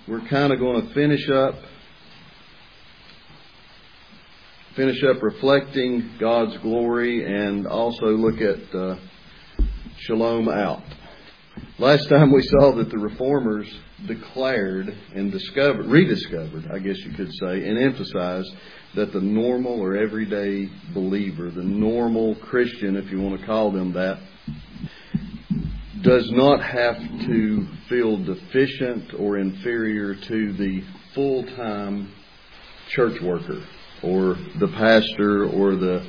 we're kind of going to finish up reflecting God's glory and also look at Shalom out. Last time we saw that the Reformers declared and rediscovered, I guess you could say, and emphasized that the normal or everyday believer, the normal Christian, if you want to call them that, does not have to feel deficient or inferior to the full-time church worker or the pastor or the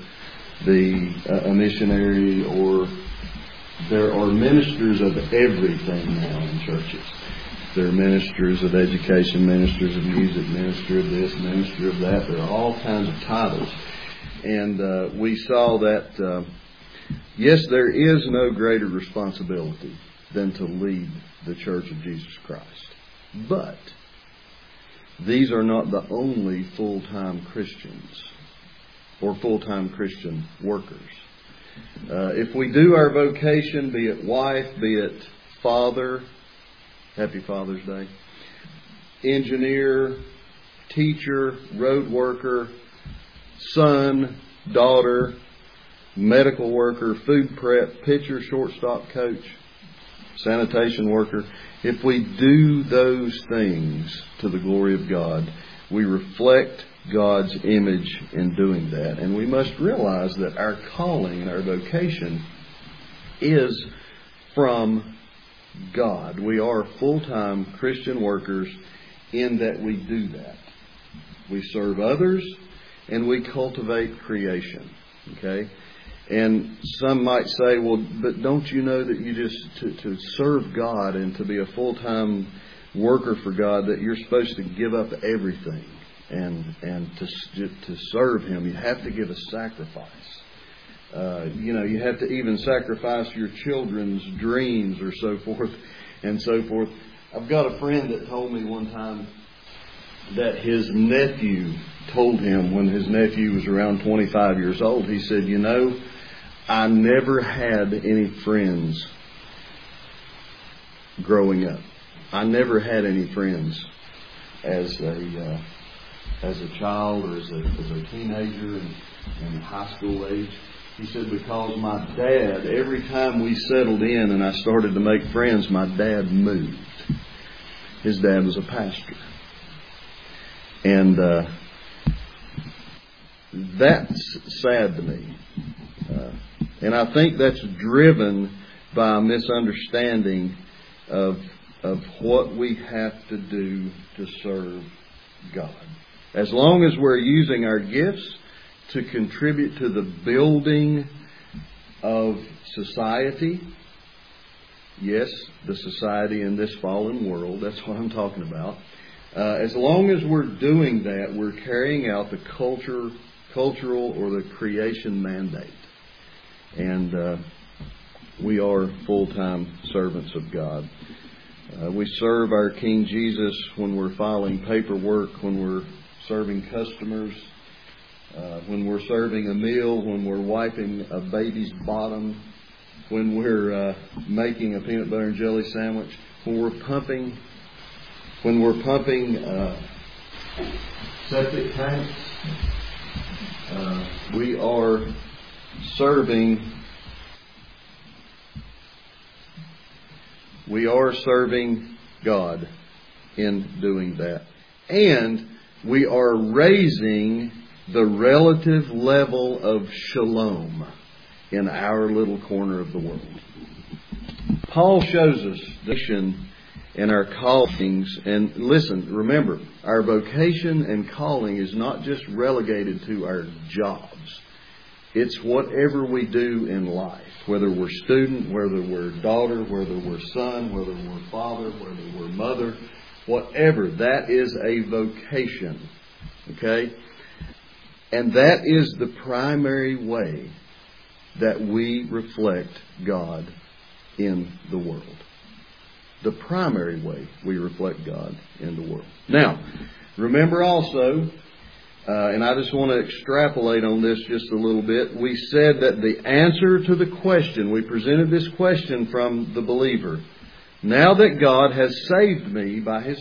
missionary, or there are ministers of everything now in churches. There are ministers of education, ministers of music, minister of this, minister of that. There are all kinds of titles. And we saw that, yes, there is no greater responsibility than to lead the Church of Jesus Christ. But these are not the only full-time Christians or full-time Christian workers. If we do our vocation, be it wife, be it father, happy Father's Day, engineer, teacher, road worker, son, daughter, medical worker, food prep, pitcher, shortstop coach, sanitation worker, if we do those things to the glory of God, we reflect God's image in doing that. And we must realize that our calling, our vocation, is from God. We are full-time Christian workers in that we do that. We serve others and we cultivate creation. Okay? And some might say, well, but don't you know that you just, to serve God and to be a full-time worker for God, that you're supposed to give up everything and to serve Him, you have to give a sacrifice. You have to even sacrifice your children's dreams or so forth and so forth. I've got a friend that told me one time that his nephew told him when his nephew was around 25 years old, he said, I never had any friends growing up. I never had any friends as a child or as a teenager and high school age. He said, because my dad, every time we settled in and I started to make friends, my dad moved. His dad was a pastor. And that's sad to me. And I think that's driven by a misunderstanding of what we have to do to serve God. As long as we're using our gifts to contribute to the building of society, yes, the society in this fallen world, that's what I'm talking about. As long as we're doing that, we're carrying out the cultural or the creation mandate. And we are full-time servants of God. We serve our King Jesus when we're filing paperwork, when we're serving customers, when we're serving a meal, when we're wiping a baby's bottom, when we're making a peanut butter and jelly sandwich, when we're pumping septic tanks. We are serving God in doing that. And we are raising the relative level of shalom in our little corner of the world. Paul shows us the mission and our callings. And listen, remember, our vocation and calling is not just relegated to our jobs. It's whatever we do in life, whether we're student, whether we're daughter, whether we're son, whether we're father, whether we're mother, whatever. That is a vocation. Okay? And that is the primary way that we reflect God in the world. The primary way we reflect God in the world. Now, remember also, and I just want to extrapolate on this just a little bit, we said that the answer to the question, we presented this question from the believer. Now that God has saved me by His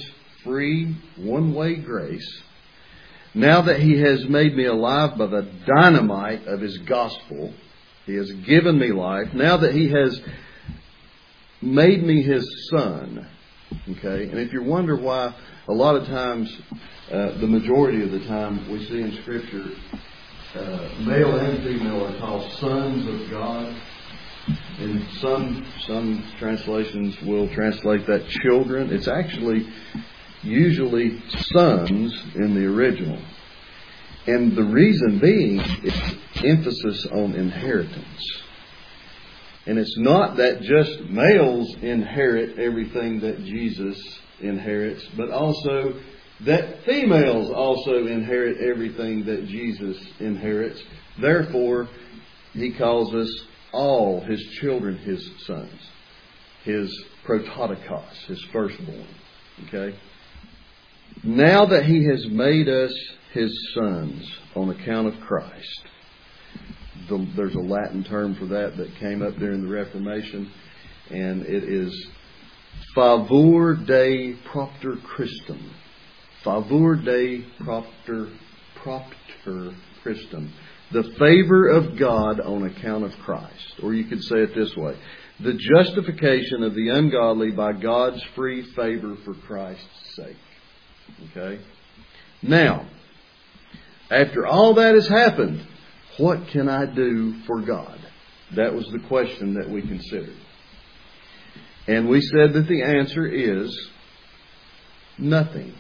free, one-way grace, now that He has made me alive by the dynamite of His gospel, He has given me life, now that He has made me His son, okay? And if you wonder why a lot of times, the majority of the time we see in Scripture, male and female are called sons of God. And some translations will translate that children. It's actually usually sons in the original. And the reason being is emphasis on inheritance. And it's not that just males inherit everything that Jesus inherits, but also that females also inherit everything that Jesus inherits. Therefore, He calls us all His children, His sons, His prototokos, His firstborn. Okay? Now that He has made us His sons on account of Christ, there's a Latin term for that came up during the Reformation, and it is favor Dei propter Christum. Favor Dei propter Christum. The favor of God on account of Christ. Or you could say it this way: the justification of the ungodly by God's free favor for Christ's sake. Okay? Now, after all that has happened, what can I do for God? That was the question that we considered. And we said that the answer is nothing.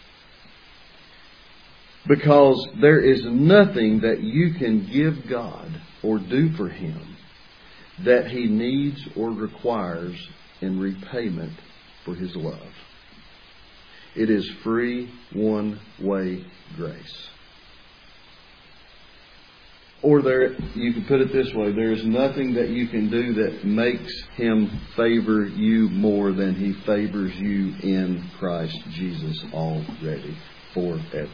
Because there is nothing that you can give God or do for Him that He needs or requires in repayment for His love. It is free, one-way grace. Or you can put it this way: there is nothing that you can do that makes Him favor you more than He favors you in Christ Jesus already, forever.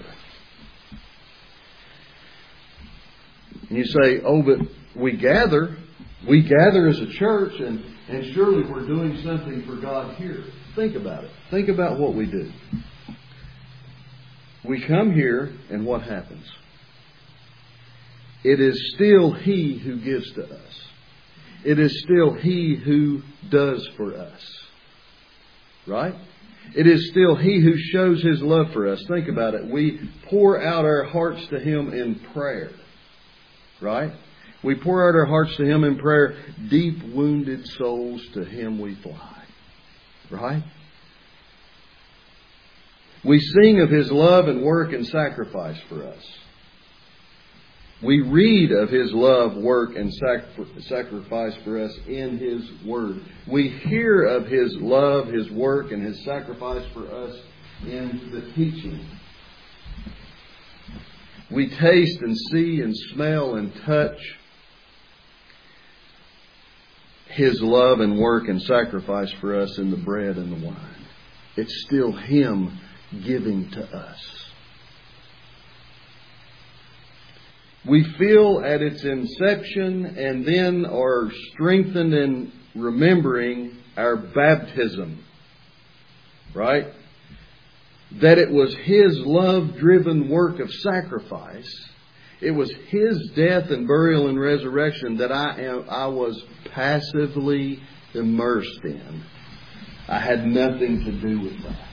And you say, oh, but we gather as a church, and surely we're doing something for God here. Think about it. Think about what we do. We come here, and what happens? It is still He who gives to us. It is still He who does for us. Right? It is still He who shows His love for us. Think about it. We pour out our hearts to Him in prayer. Right? We pour out our hearts to Him in prayer. Deep wounded souls, to Him we fly. Right? We sing of His love and work and sacrifice for us. We read of His love, work, and sacrifice for us in His Word. We hear of His love, His work, and His sacrifice for us in the teaching. We taste and see and smell and touch His love and work and sacrifice for us in the bread and the wine. It's still Him giving to us. We feel at its inception and then are strengthened in remembering our baptism. Right? That it was His love-driven work of sacrifice. It was His death and burial and resurrection that I was passively immersed in. I had nothing to do with that.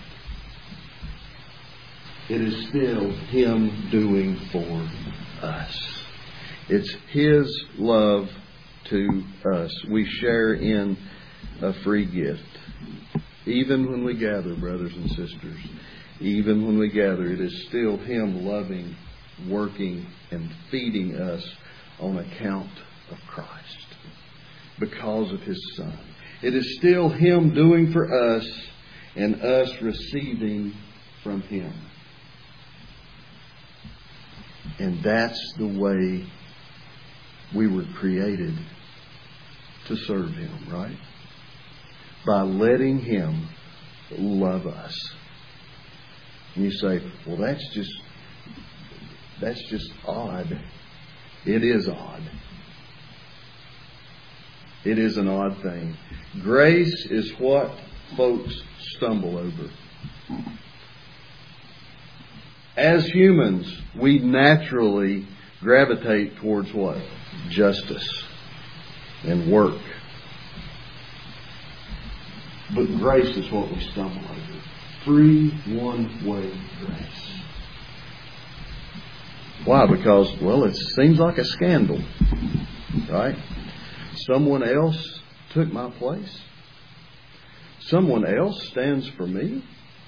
It is still Him doing for us. It's His love to us. We share in a free gift. Even when we gather, brothers and sisters, even when we gather, it is still Him loving, working, and feeding us on account of Christ. Because of His Son. It is still Him doing for us and us receiving from Him. And that's the way we were created to serve Him, right? By letting Him love us. And you say, well, that's just odd. It is odd. It is an odd thing. Grace is what folks stumble over. As humans, we naturally gravitate towards what? Justice and work. But grace is what we stumble over. Free, one-way grace. Why? Because, well, it seems like a scandal, right? Someone else took my place. Someone else stands for me.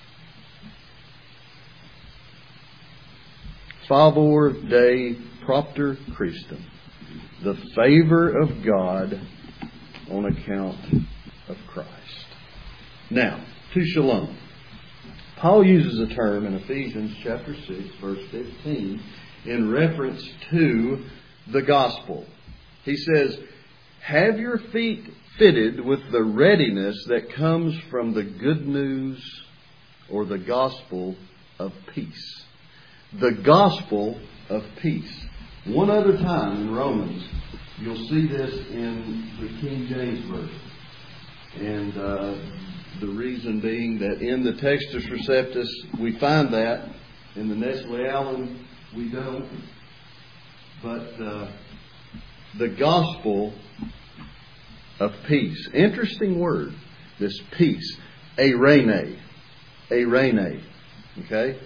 Favor Dei Propter Christum. The favor of God on account of Christ. Now, to shalom. Paul uses a term in Ephesians chapter 6, verse 15, in reference to the gospel. He says, have your feet fitted with the readiness that comes from the good news or the gospel of peace. The gospel of peace. One other time in Romans, you'll see this in the King James Version. And the reason being that in the Textus Receptus we find that. In the Nestle Allen we don't. But the gospel of peace. Interesting word. This peace. Eirene. Eirene. Okay?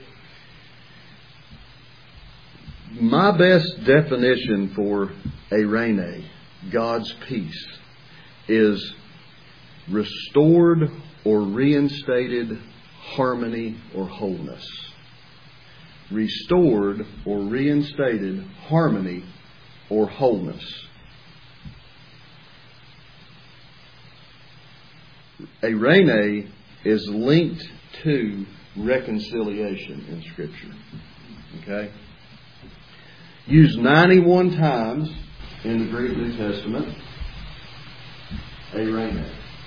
My best definition for eirene, God's peace, is restored or reinstated harmony or wholeness. Restored or reinstated harmony or wholeness. Eirene is linked to reconciliation in Scripture. Okay? Used 91 times in the Greek New Testament. Eirene.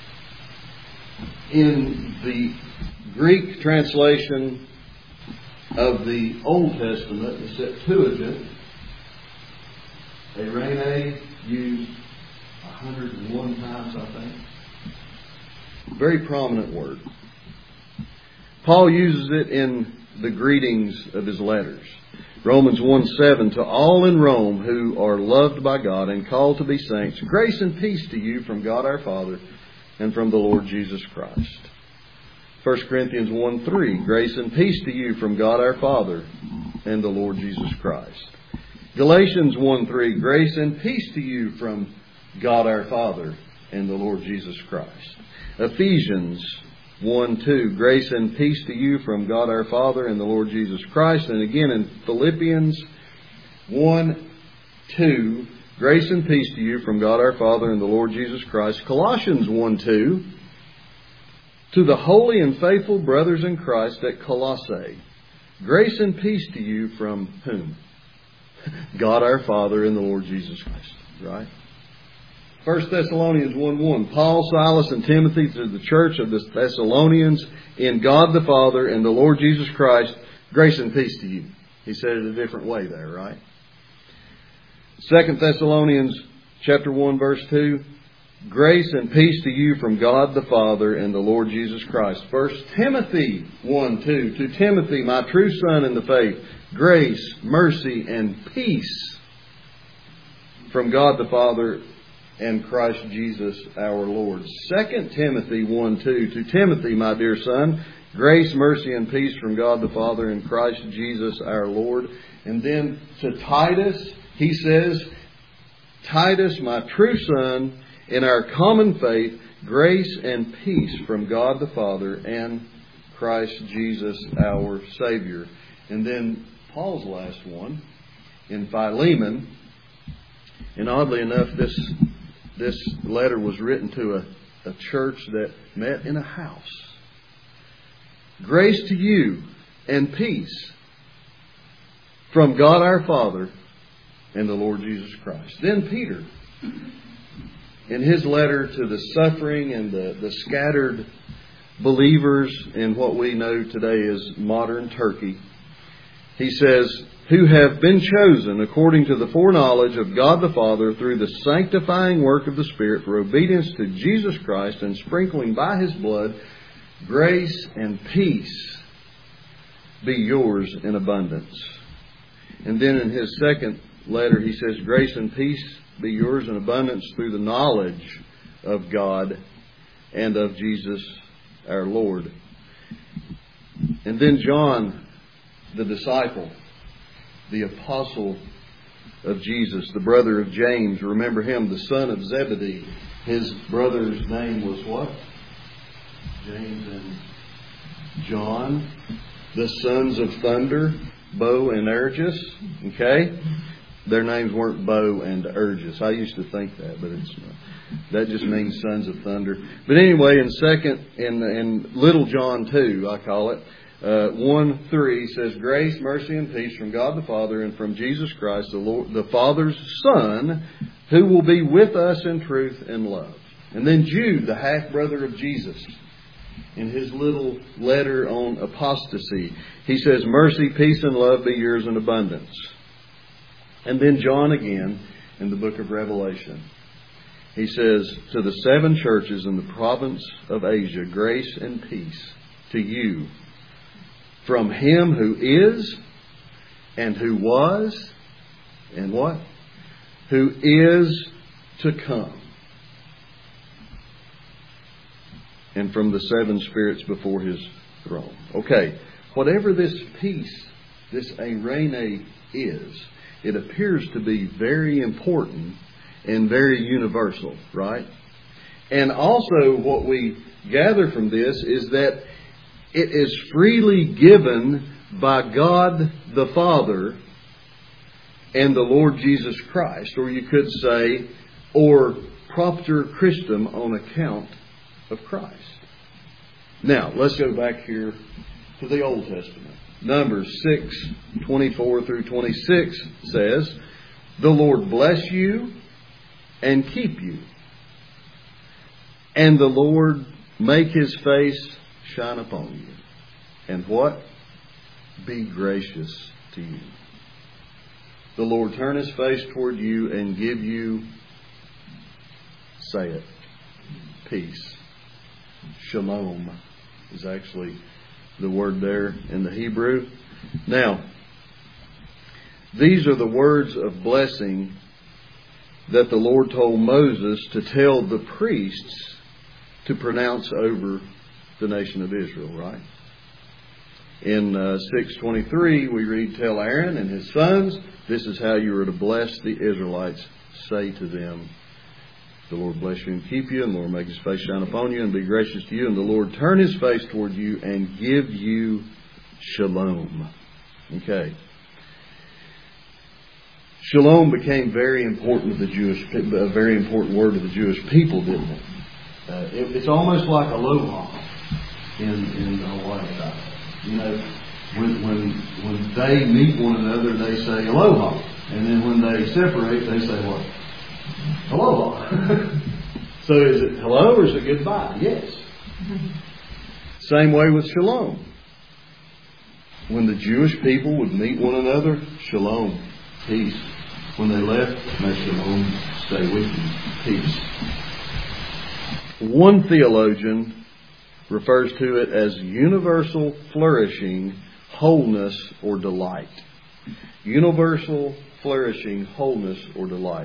In the Greek translation of the Old Testament, the Septuagint, eirene used 101 times, I think. Very prominent word. Paul uses it in the greetings of his letters. Romans 1:7, to all in Rome who are loved by God and called to be saints, grace and peace to you from God our Father and from the Lord Jesus Christ. 1 Corinthians 1:3, grace and peace to you from God our Father and the Lord Jesus Christ. Galatians 1:3, grace and peace to you from God our Father and the Lord Jesus Christ. Ephesians 1:2, grace and peace to you from God our Father and the Lord Jesus Christ. And again in Philippians 1:2, grace and peace to you from God our Father and the Lord Jesus Christ. Colossians 1:2, to the holy and faithful brothers in Christ at Colossae, grace and peace to you from whom? God our Father and the Lord Jesus Christ. Right? 1 Thessalonians 1:1, Paul, Silas, and Timothy to the church of the Thessalonians in God the Father and the Lord Jesus Christ, grace and peace to you. He said it a different way there, right? 2 Thessalonians chapter 1, verse 2, grace and peace to you from God the Father and the Lord Jesus Christ. 1 Timothy 1:2, to Timothy, my true son in the faith, grace, mercy, and peace from God the Father and Christ Jesus our Lord. 2 Timothy 1:2, to Timothy, my dear son, grace, mercy, and peace from God the Father and Christ Jesus our Lord. And then to Titus, he says, Titus, my true son, in our common faith, grace and peace from God the Father and Christ Jesus our Savior. And then Paul's last one, in Philemon, and oddly enough, this letter was written to a church that met in a house. Grace to you and peace from God our Father and the Lord Jesus Christ. Then Peter, in his letter to the suffering and the scattered believers in what we know today as modern Turkey, he says, who have been chosen according to the foreknowledge of God the Father through the sanctifying work of the Spirit for obedience to Jesus Christ and sprinkling by His blood, grace and peace be yours in abundance. And then in his second letter, he says, grace and peace be yours in abundance through the knowledge of God and of Jesus our Lord. And then John, the disciple, the apostle of Jesus, the brother of James, remember him, the son of Zebedee. His brother's name was what? James and John, the sons of thunder, Bo and Ergus. Okay? Their names weren't Bo and Ergus. I used to think that, but it's not. That just means sons of thunder. But anyway, in Little John 2, I call it, 1:3 says, grace, mercy, and peace from God the Father and from Jesus Christ, the Lord, the Father's Son, who will be with us in truth and love. And then Jude, the half-brother of Jesus, in his little letter on apostasy, he says, mercy, peace, and love be yours in abundance. And then John again, in the book of Revelation, he says, to the 7 churches in the province of Asia, grace and peace to you from him who is and who was and what? Who is to come. And from the 7 spirits before his throne. Okay, whatever this peace, this eirene is, it appears to be very important and very universal, right? And also what we gather from this is that it is freely given by God the Father and the Lord Jesus Christ, or you could say, or propter Christum on account of Christ. Now, let's go back here to the Old Testament. Numbers 6:24 through 26 says, the Lord bless you and keep you. And the Lord make his face shine upon you. And what? Be gracious to you. The Lord turn his face toward you and give you, say it, peace. Shalom is actually the word there in the Hebrew. Now, these are the words of blessing that the Lord told Moses to tell the priests to pronounce over the nation of Israel, right? In 6:23 we read, tell Aaron and his sons, this is how you are to bless the Israelites. Say to them, the Lord bless you and keep you, and the Lord make his face shine upon you and be gracious to you, and the Lord turn his face toward you and give you shalom. Okay. Shalom became very important to the Jewish, a very important word to the Jewish people, didn't it? It's almost like aloha in the Hawaii style. You know, when they meet one another, they say aloha, and then when they separate, they say what? Aloha. So is it hello or is it goodbye? Yes. Same way with shalom. When the Jewish people would meet one another, shalom, peace. When they left, may shalom stay with you, peace. One theologian refers to it as universal flourishing, wholeness, or delight. Universal flourishing, wholeness, or delight.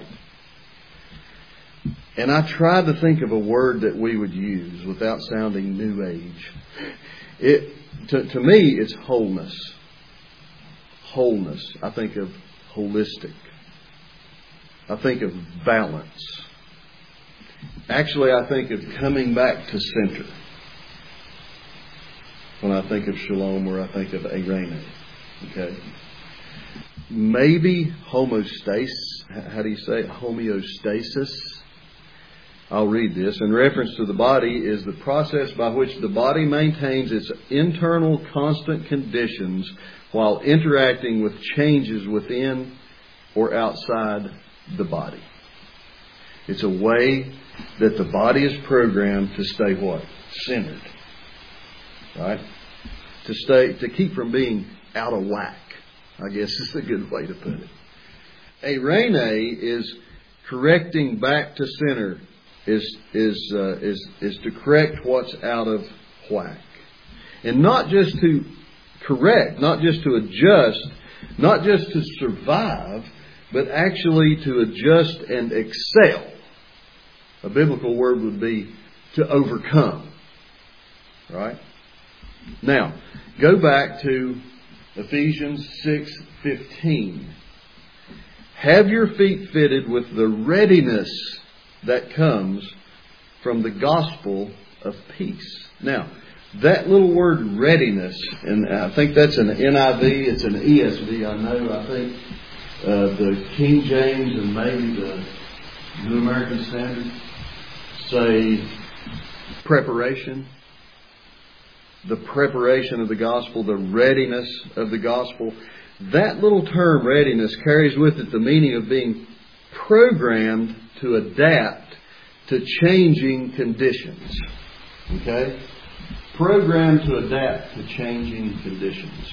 And I tried to think of a word that we would use without sounding new age. To me, it's wholeness. Wholeness. I think of holistic. I think of balance. Actually, I think of coming back to center when I think of shalom, or I think of eirene. Okay? Maybe homeostasis. How do you say it? Homeostasis. I'll read this. In reference to the body is the process by which the body maintains its internal constant conditions while interacting with changes within or outside the body. It's a way that the body is programmed to stay what? Centered. Right? To keep from being out of whack, I guess is a good way to put it. Eirene is correcting back to center, is to correct what's out of whack. And not just to correct, not just to adjust, not just to survive, but actually to adjust and excel. A biblical word would be to overcome. Right? Now, go back to Ephesians 6:15. Have your feet fitted with the readiness that comes from the gospel of peace. Now, that little word readiness, and I think that's an NIV, it's an ESV, I know. I think the King James and maybe the New American Standard say preparation. The preparation of the gospel, the readiness of the gospel. That little term, readiness, carries with it the meaning of being programmed to adapt to changing conditions. Okay? Programmed to adapt to changing conditions.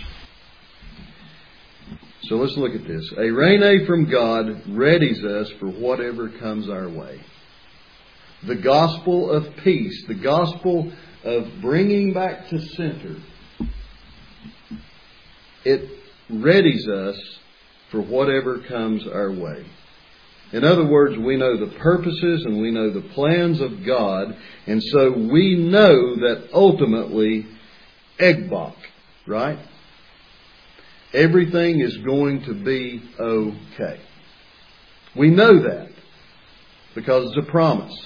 So let's look at this. A Rene from God readies us for whatever comes our way. The gospel of peace, the gospel of bringing back to center, it readies us for whatever comes our way. In other words, we know the purposes and we know the plans of God, and so we know that ultimately, Egbach, right? Everything is going to be okay. We know that because it's a promise.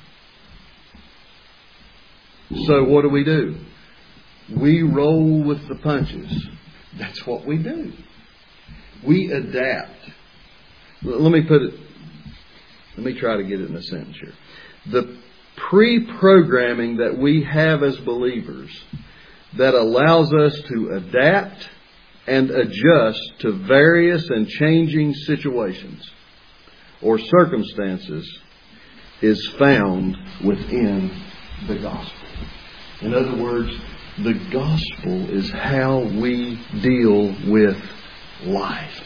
So what do? We roll with the punches. That's what we do. We adapt. Let me try to get it in a sentence here. The pre-programming that we have as believers that allows us to adapt and adjust to various and changing situations or circumstances is found within the gospel. In other words, the gospel is how we deal with life.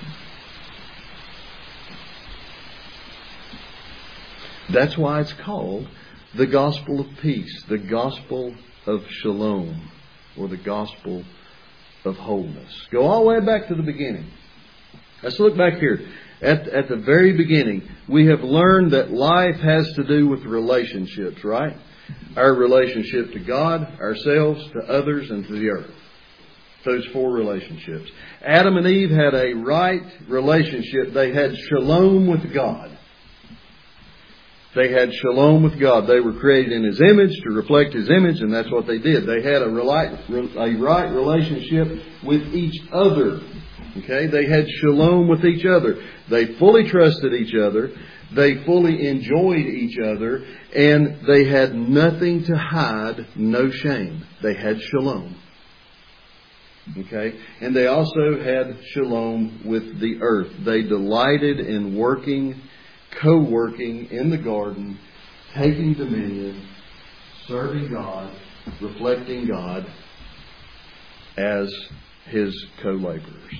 That's why it's called the gospel of peace, the gospel of shalom, or the gospel of wholeness. Go all the way back to the beginning. Let's look back here. At the very beginning, we have learned that life has to do with relationships, right? Our relationship to God, ourselves, to others, and to the earth. Those four relationships. Adam and Eve had a right relationship. They had shalom with God. They had shalom with God. They were created in His image to reflect His image, and that's what they did. They had a right relationship with each other. Okay? They had shalom with each other. They fully trusted each other. They fully enjoyed each other. And they had nothing to hide, no shame. They had shalom. Okay? And they also had shalom with the earth. They delighted in co-working in the garden, taking dominion, serving God, reflecting God as His co-laborers.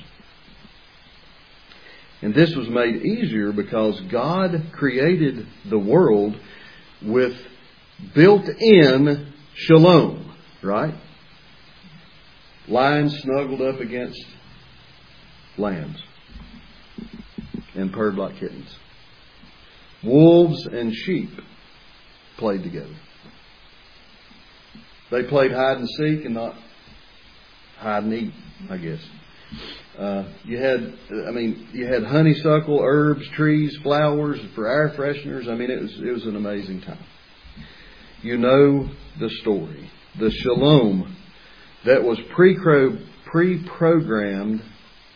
And this was made easier because God created the world with built-in shalom, right? Lions snuggled up against lambs and purred like kittens. Wolves and sheep played together. They played hide and seek and not hide and eat, I guess. You had honeysuckle, herbs, trees, flowers for air fresheners. I mean, it was an amazing time. You know the story. The shalom that was pre-programmed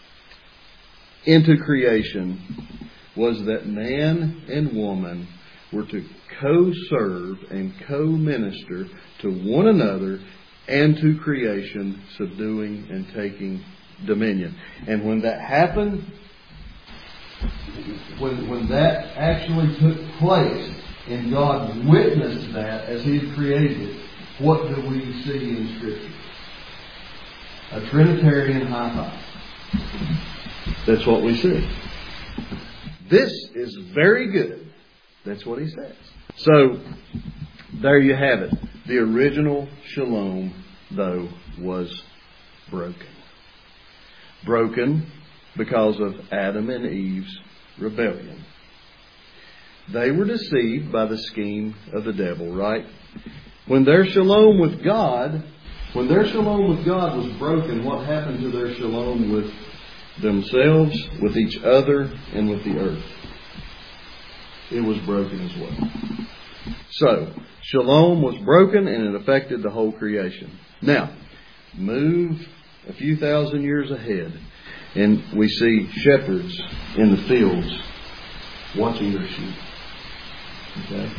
into creation was that man and woman were to co-serve and co-minister to one another and to creation, subduing and taking dominion. And when that happened, when that actually took place and God witnessed that as He had created it, what do we see in Scripture? A Trinitarian high five. That's what we see. This is very good. That's what He says. So, there you have it. The original shalom, though, was broken. Broken because of Adam and Eve's rebellion. They were deceived by the scheme of the devil, right? When their shalom with God was broken, what happened to their shalom with themselves, with each other, and with the earth? It was broken as well. So, shalom was broken and it affected the whole creation. Now, move a few thousand years ahead and we see shepherds in the fields watching their sheep. Okay?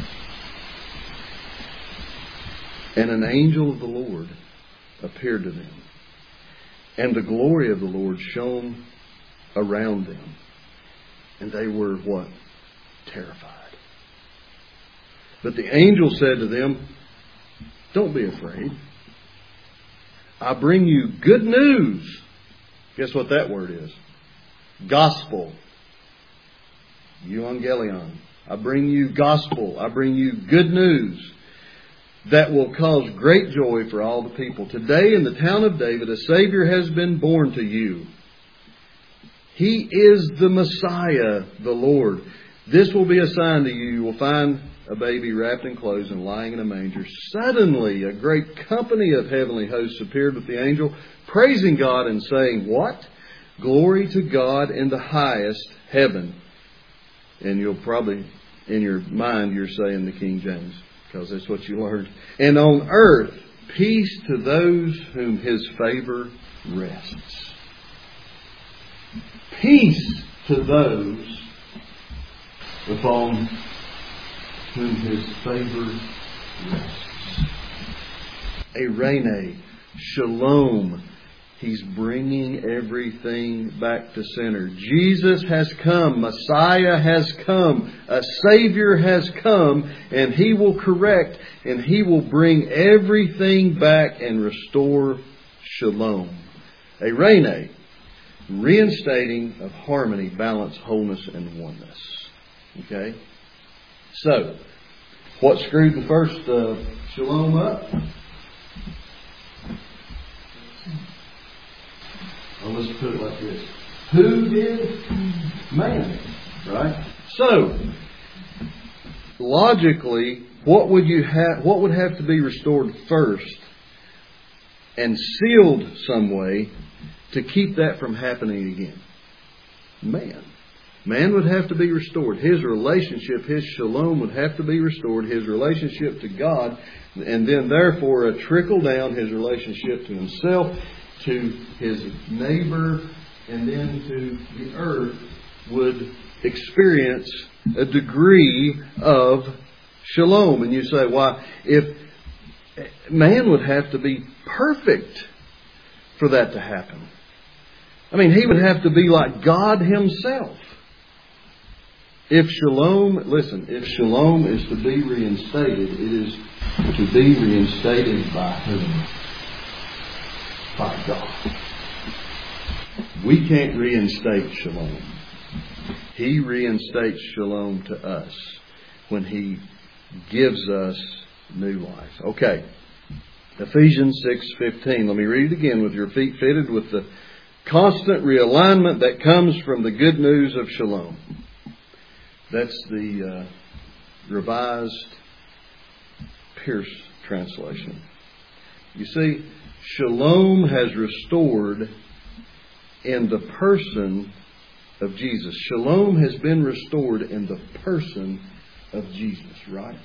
And an angel of the Lord appeared to them. And the glory of the Lord shone around them. And they were what? Terrified. But the angel said to them, don't be afraid. I bring you good news. Guess what that word is? Gospel. Euangelion. I bring you gospel. I bring you good news that will cause great joy for all the people. Today in the town of David, a Savior has been born to you. He is the Messiah, the Lord. This will be a sign to you. You will find a baby wrapped in clothes and lying in a manger. Suddenly, a great company of heavenly hosts appeared with the angel, praising God and saying, what? Glory to God in the highest heaven. And you'll probably, in your mind, you're saying the King James, because that's what you learned. And on earth, peace to those whom His favor rests. Peace to those upon whom His favor rests. Eirene, shalom. He's bringing everything back to center. Jesus has come. Messiah has come. A Savior has come. And He will correct. And He will bring everything back and restore shalom. Eirene, reinstating of harmony, balance, wholeness, and oneness. Okay? So, what screwed the first shalom up? Well, let's put it like this. Who did? Man. Right? So, logically, what would have to be restored first and sealed some way to keep that from happening again? Man. Man would have to be restored. His relationship, his shalom would have to be restored. His relationship to God, and then therefore a trickle down, his relationship to himself, to his neighbor, and then to the earth would experience a degree of shalom. And you say, why? If man would have to be perfect for that to happen. I mean, he would have to be like God Himself. If shalom is to be reinstated, it is to be reinstated by whom? By God. We can't reinstate shalom. He reinstates shalom to us when He gives us new life. Okay. Ephesians 6:15. Let me read it again. With your feet fitted with the constant realignment that comes from the good news of shalom. That's the Revised Pierce translation. You see, shalom has restored in the person of Jesus. Shalom has been restored in the person of Jesus, right?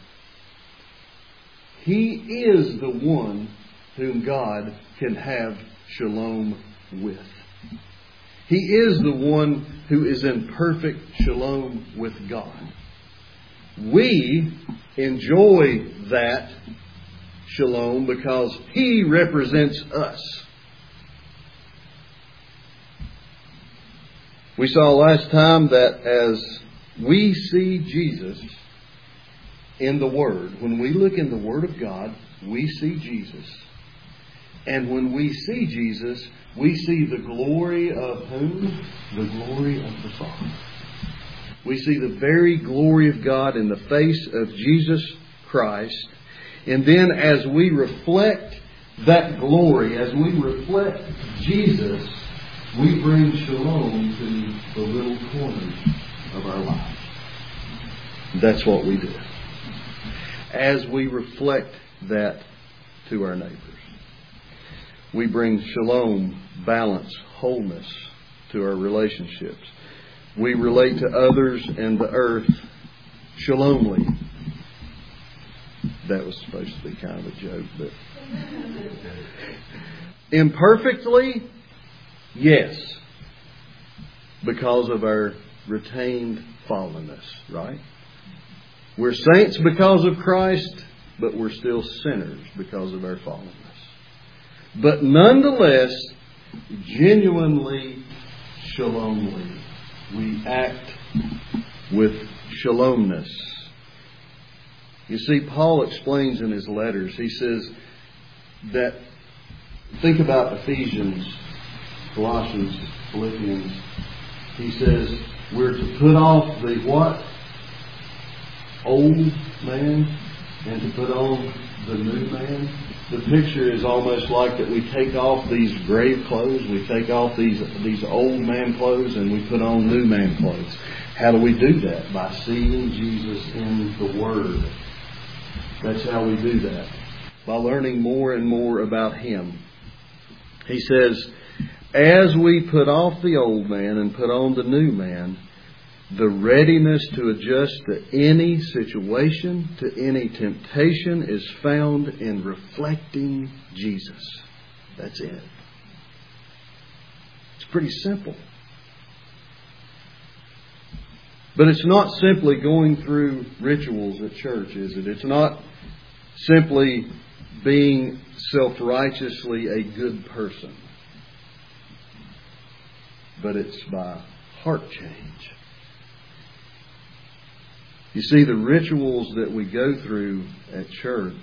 He is the one whom God can have shalom with. He is the one who is in perfect shalom with God. We enjoy that shalom because He represents us. We saw last time that as we see Jesus in the Word, when we look in the Word of God, we see Jesus. And when we see Jesus, we see the glory of whom? The glory of the Father. We see the very glory of God in the face of Jesus Christ. And then as we reflect that glory, as we reflect Jesus, we bring shalom to the little corners of our lives. That's what we do. As we reflect that to our neighbors, we bring shalom, balance, wholeness to our relationships. We relate to others and the earth shalomly. That was supposed to be kind of a joke, but imperfectly, yes, because of our retained fallenness, right? We're saints because of Christ, but we're still sinners because of our fallenness. But nonetheless, genuinely shalomly, we act with shalomness. You see, Paul explains in his letters, he says that, think about Ephesians, Colossians, Philippians. He says we're to put off the what? Old man, and to put on the new man. The picture is almost like that we take off these grave clothes, we take off these old man clothes, and we put on new man clothes. How do we do that? By seeing Jesus in the Word. That's how we do that. By learning more and more about Him. He says, as we put off the old man and put on the new man, the readiness to adjust to any situation, to any temptation, is found in reflecting Jesus. That's it. It's pretty simple. But it's not simply going through rituals at church, is it? It's not simply being self-righteously a good person. But it's by heart change. You see, the rituals that we go through at church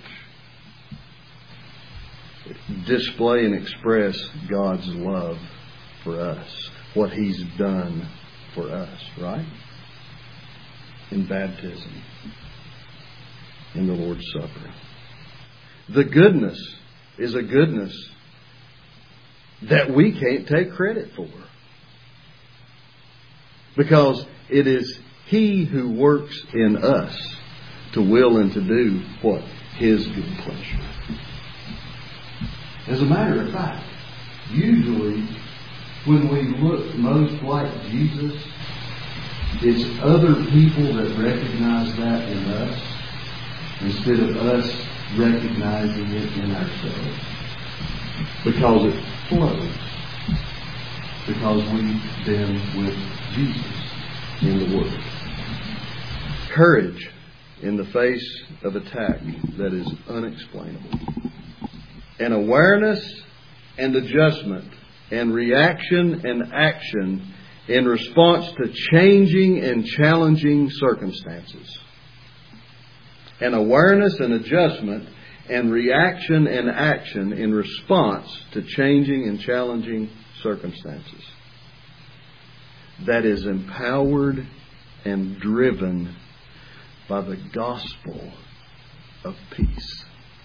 display and express God's love for us, what He's done for us, right? In baptism, in the Lord's Supper. The goodness is a goodness that we can't take credit for. Because it is He who works in us to will and to do what? His good pleasure. As a matter of fact, usually when we look most like Jesus, it's other people that recognize that in us instead of us recognizing it in ourselves. Because it flows. Because we've been with Jesus in the Word. Courage in the face of attack that is unexplainable. An awareness and adjustment and reaction and action in response to changing and challenging circumstances. An awareness and adjustment and reaction and action in response to changing and challenging circumstances. That is empowered and driven by the gospel of peace.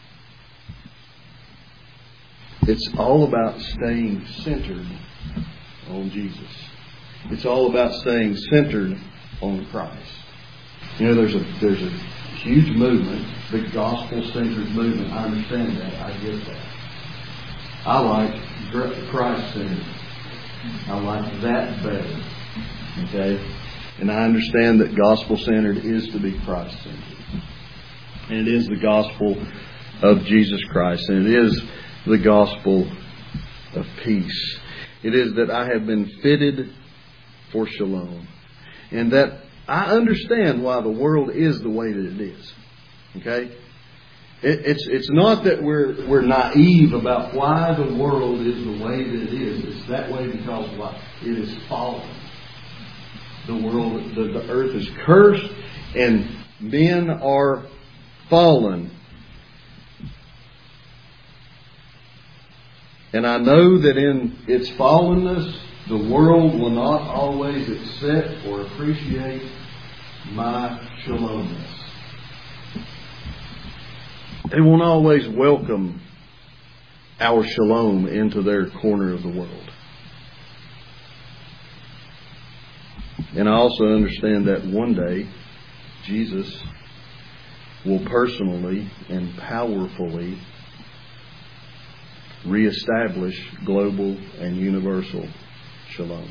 It's all about staying centered on Jesus. It's all about staying centered on Christ. You know, there's a huge movement, the gospel-centered movement. I understand that. I get that. I like Christ-centered. I like that better. Okay? And I understand that gospel-centered is to be Christ-centered. And it is the gospel of Jesus Christ. And it is the gospel of peace. It is that I have been fitted for shalom. And that I understand why the world is the way that it is. Okay? It's not that we're naive about why the world is the way that it is. It's that way because why? It is fallen. The world, the earth is cursed and men are fallen. And I know that in its fallenness, the world will not always accept or appreciate my shalomness. They won't always welcome our shalom into their corner of the world. And I also understand that one day Jesus will personally and powerfully reestablish global and universal shalom.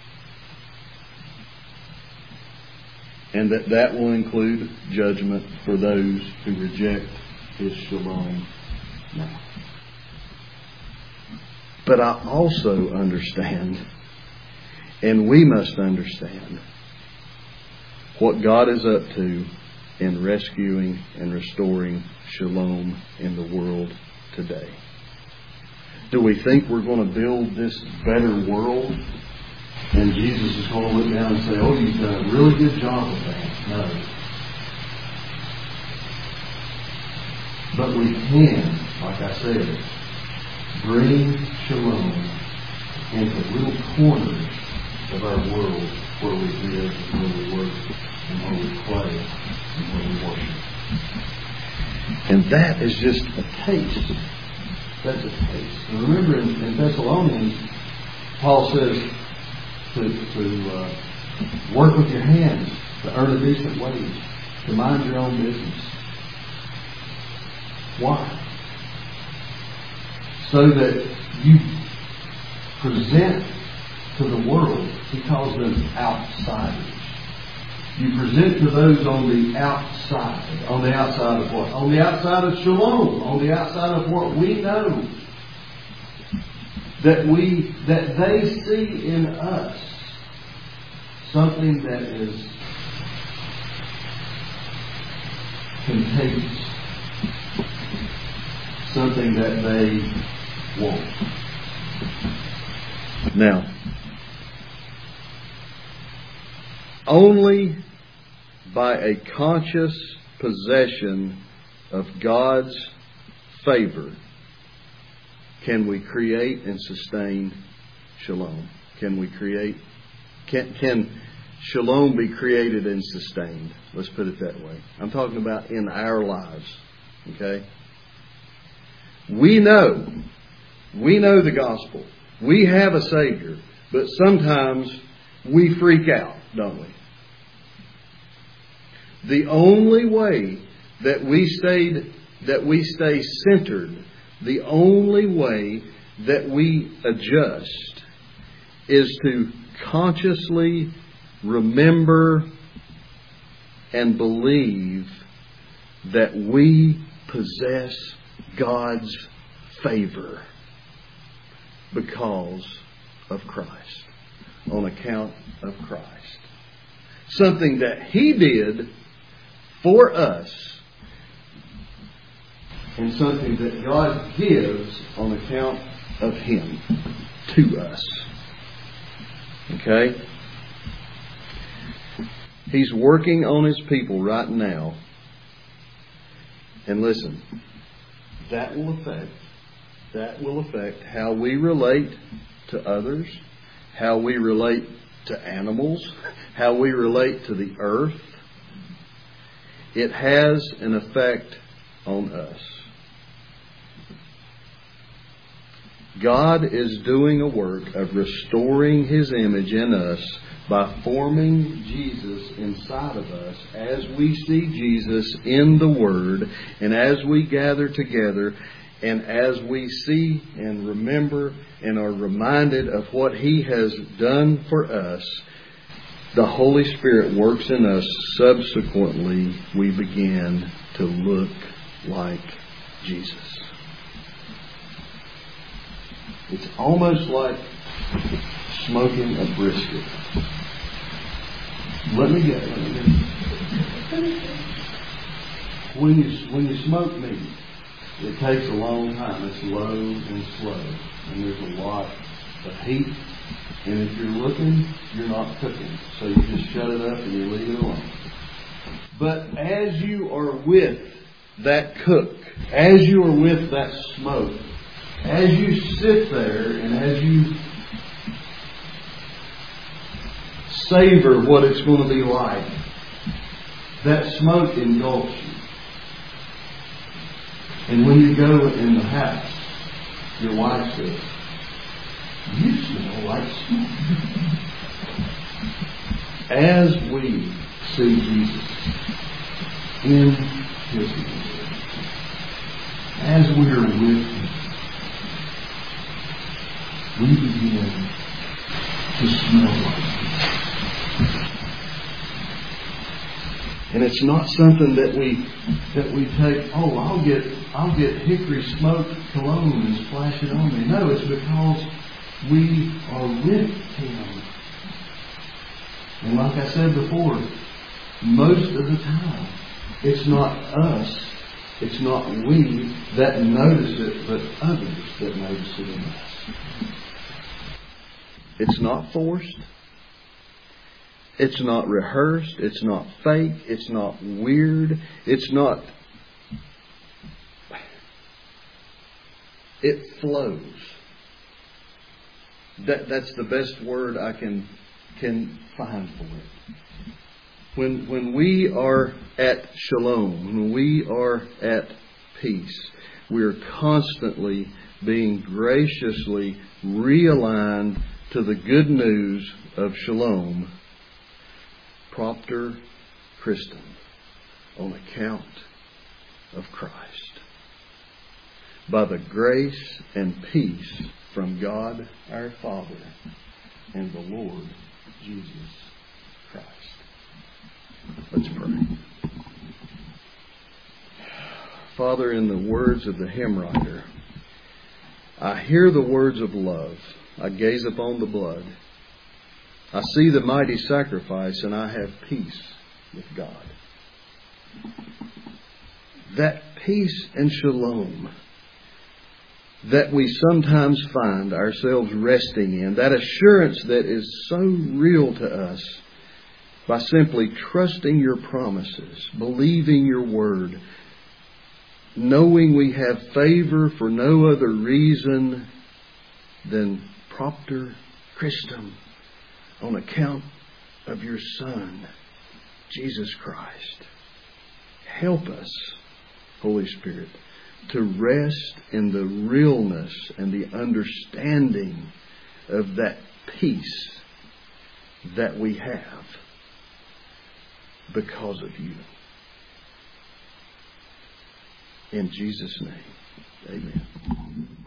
And that will include judgment for those who reject His shalom now. But I also understand, and we must understand, what God is up to in rescuing and restoring shalom in the world today. Do we think we're going to build this better world and Jesus is going to look down and say, oh, you've done a really good job of that? No. But we can, like I said, bring shalom into little corners of our world where we live and where we work and where we play and where we worship. And that is just a taste. That's a taste. And remember in Thessalonians, Paul says to work with your hands, to earn a decent wage, to mind your own business. Why? So that you present to the world, he calls them outsiders. You present to those on the outside. On the outside of what? On the outside of shalom. On the outside of what we know. That they see in us something that is contagious. Something that they want. Now, only by a conscious possession of God's favor can we create and sustain shalom. Can shalom be created and sustained? Let's put it that way. I'm talking about in our lives. Okay? We know the gospel. We have a Savior, but sometimes we freak out, don't we? The only way that we stay centered, the only way that we adjust is to consciously remember and believe that we possess God's favor because of Christ, on account of Christ. Something that He did for us, and something that God gives on account of Him to us. Okay? He's working on His people right now. And listen, that will affect how we relate to others, how we relate to animals, how we relate to the earth. It has an effect on us. God is doing a work of restoring His image in us by forming Jesus inside of us as we see Jesus in the Word and as we gather together and as we see and remember and are reminded of what He has done for us. The Holy Spirit works in us. Subsequently, we begin to look like Jesus. It's almost like smoking a brisket. Let me get. When you smoke meat, it takes a long time. It's low and slow, and there's a lot of heat. And if you're looking, you're not cooking. So you just shut it up and you leave it alone. But as you are with that cook, as you are with that smoke, as you sit there and as you savor what it's going to be like, that smoke engulfs you. And when you go in the house, Your wife says, "You smell like smoke." As we see Jesus in His Word, as we are with Him, we begin to smell like Him. And it's not something that we take, "Oh, I'll get hickory smoke cologne and splash it on me." No, it's because we are with Him. And like I said before, most of the time, it's not us, it's not we that notice it, but others that notice it in us. It's not forced. It's not rehearsed. It's not fake. It's not weird. It's not... It flows. That's the best word I can find for it. When we are at shalom, when we are at peace, we are constantly being graciously realigned to the good news of shalom, propter Christum, on account of Christ. By the grace and peace from God our Father and the Lord Jesus Christ. Let's pray. Father, in the words of the hymn writer, I hear the words of love. I gaze upon the blood. I see the mighty sacrifice, and I have peace with God. That peace and shalom that we sometimes find ourselves resting in, that assurance that is so real to us, by simply trusting your promises, believing your word, knowing we have favor for no other reason than propter Christum, on account of your Son, Jesus Christ. Help us, Holy Spirit, to rest in the realness and the understanding of that peace that we have because of you. In Jesus' name, amen.